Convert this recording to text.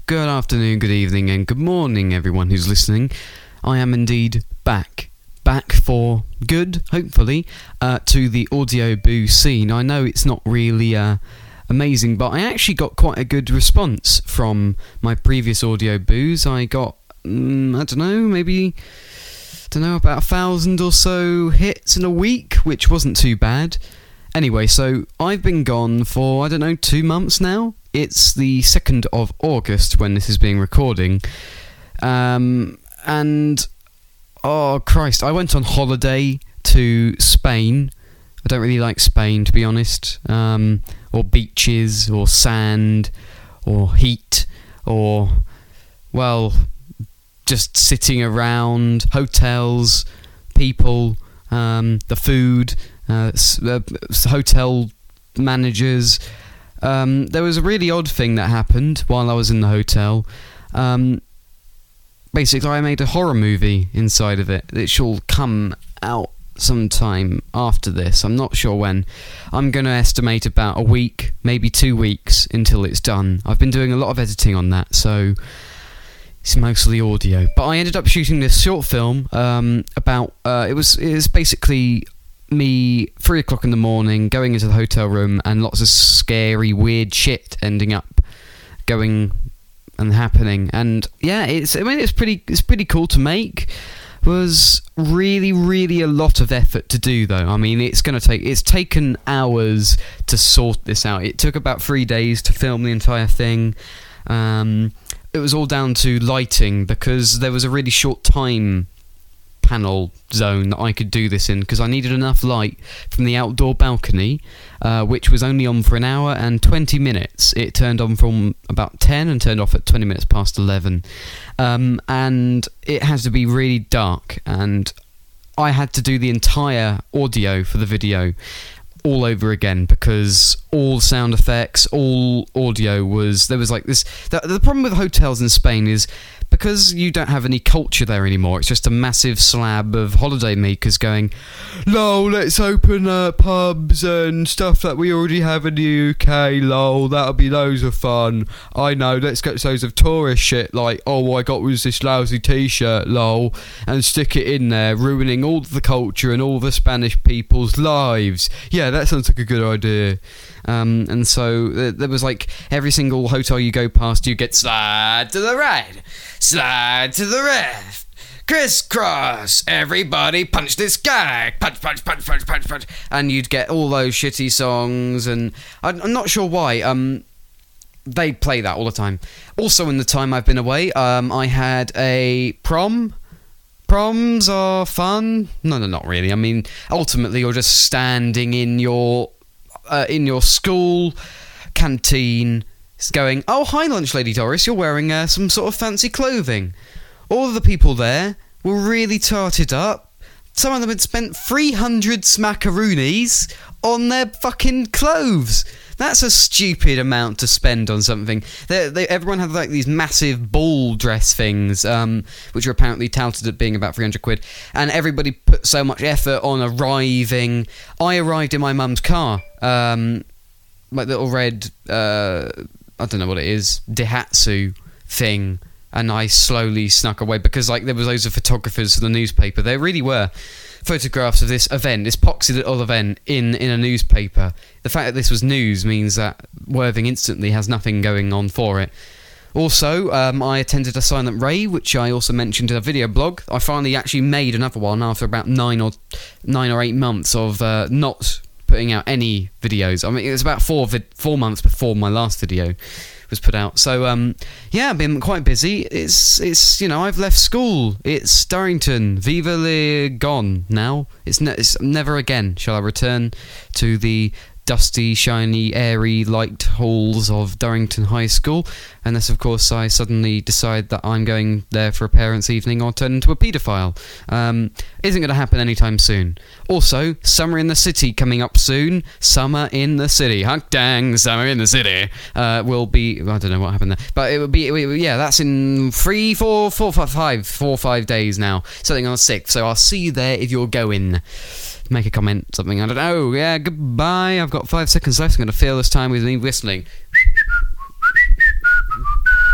Good afternoon, good evening, and good morning, everyone who's listening. I am indeed back for good, hopefully, to the Audio Boo scene. I know it's not really amazing, but I actually got quite a good response from my previous Audio Boos. I got, about 1,000 or so hits in a week, which wasn't too bad. Anyway, so I've been gone for, 2 months now. It's the 2nd of August when this is being recording. And, oh Christ, I went on holiday to Spain. I don't really like Spain, to be honest. Or beaches, or sand, or heat, or, well, just sitting around, hotels, people, the food, hotel managers. There was a really odd thing that happened while I was in the hotel. Basically, I made a horror movie inside of it. It shall come out sometime after this. I'm not sure when. I'm going to estimate about a week, maybe 2 weeks until it's done. I've been doing a lot of editing on that, so it's mostly audio. But I ended up shooting this short film it was basically me 3 o'clock in the morning going into the hotel room and lots of scary, weird shit ending up going and happening. And yeah, it's pretty cool to make. It was really a lot of effort to do, though. I mean, it's taken hours to sort this out. It took about 3 days to film the entire thing. It was all down to lighting, because there was a really short time panel zone that I could do this in, because I needed enough light from the outdoor balcony, which was only on for an hour and 20 minutes. It turned on from about 10 and turned off at 20 minutes past 11. And it has to be really dark, and I had to do the entire audio for the video all over again, because all sound effects, all audio there was like this. The problem with hotels in Spain is, because you don't have any culture there anymore, it's just a massive slab of holiday makers going, lol, let's open pubs and stuff that we already have in the UK, lol, that'll be loads of fun. I know, let's get loads of tourist shit like, oh, all I got was this lousy t-shirt, lol, and stick it in there, ruining all the culture and all the Spanish people's lives. Yeah, that sounds like a good idea. And so there was like, every single hotel you go past, you get slide to the right, slide to the left, crisscross, everybody punch this guy, punch, and you'd get all those shitty songs, and I'm not sure why, they play that all the time. Also, in the time I've been away, I had a prom. Proms are fun. No, they're not really. I mean, ultimately, you're just standing in your school canteen, going, oh, hi, lunch lady Doris, you're wearing some sort of fancy clothing. All of the people there were really tarted up. Some of them had spent 300 smackaroonies on their fucking clothes. That's a stupid amount to spend on something. Everyone had like these massive ball dress things, which are apparently touted at being about 300 quid, and everybody put so much effort on arriving. I arrived in my mum's car, like little red, I don't know what it is, Daihatsu thing, and I slowly snuck away, because like there was loads of photographers for the newspaper. There really were photographs of this event, this poxy little event in a newspaper. The fact that this was news means that Worthing Instantly has nothing going on for it. Also, I attended a silent rave, which I also mentioned in a video blog. I finally actually made another one after about 9 or 8 months of not putting out any videos. I mean, it was about 4 months before my last video was put out. So, yeah, I've been quite busy. It's I've left school. It's Durrington. Viva le gone now. It's never again shall I return to the dusty, shiny, airy, light halls of Durrington High School, unless, of course, I suddenly decide that I'm going there for a parents' evening or turn into a paedophile. Isn't going to happen anytime soon. Also, Summer in the City coming up soon. Summer in the City. Hunk dang, Summer in the City. Will be, I don't know what happened there, but it will be, yeah, that's in 4 or 5 days now. Something on the 6th, so I'll see you there if you're going. Make a comment, something, I don't know. Yeah, goodbye. I've got 5 seconds left. I'm going to fill this time with me whistling.